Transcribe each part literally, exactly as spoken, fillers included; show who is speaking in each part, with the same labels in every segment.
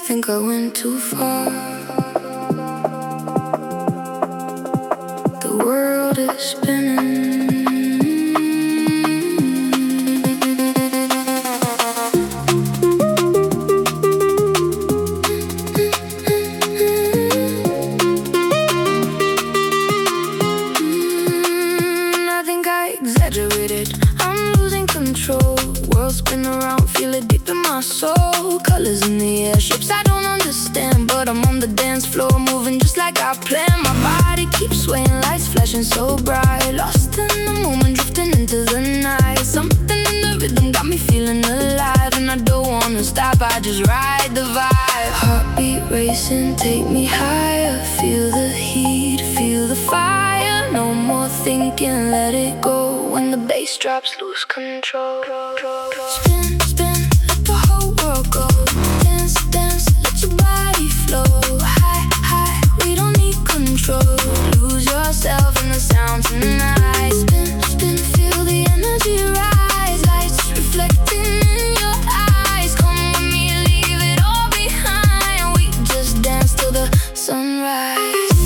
Speaker 1: think I went too far. The world is spinning. Exaggerated, I'm losing control. World spin around, feel it deep in my soul. Colors in the air, shapes I don't understand, but I'm on the dance floor, moving just like I planned. My body keeps swaying, lights flashing so bright. Lost in the moment, drifting into the night. Something in the rhythm got me feeling alive, and I don't wanna stop, I just ride the vibe. Heartbeat racing, take me higher. Feel the heat, feel the fire. No more thinking, let it go. When the bass drops, lose control. Spin, spin, let the whole world go. Dance, dance, let your body flow. High, high, we don't need control. Lose yourself in the sound tonight. Spin, spin, feel the energy rise. Lights reflecting in your eyes. Come with me, leave it all behind. We just dance till the sunrise.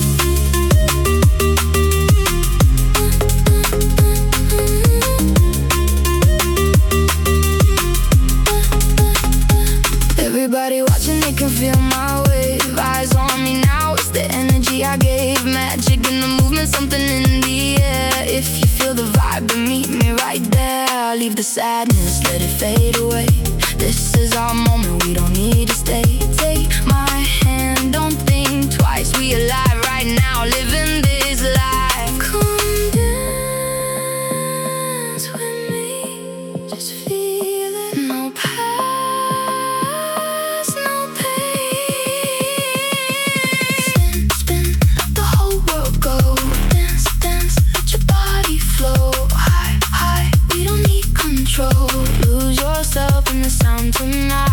Speaker 1: Everybody watching, they can feel my wave. Eyes on me now, it's the energy I gave. Magic in the movement, something in the air. If you feel the vibe, then meet me right there. Leave the sadness, let it fade away. This is our moment, we don't need to stay. Take my hand, don't think twice. We alive right now, living this life. Come dance with me, just feel it. No past, no pain. Spin, spin, let the whole world go. Dance, dance, let your body flow. High, high, we don't need control. Lose yourself in the sound tonight.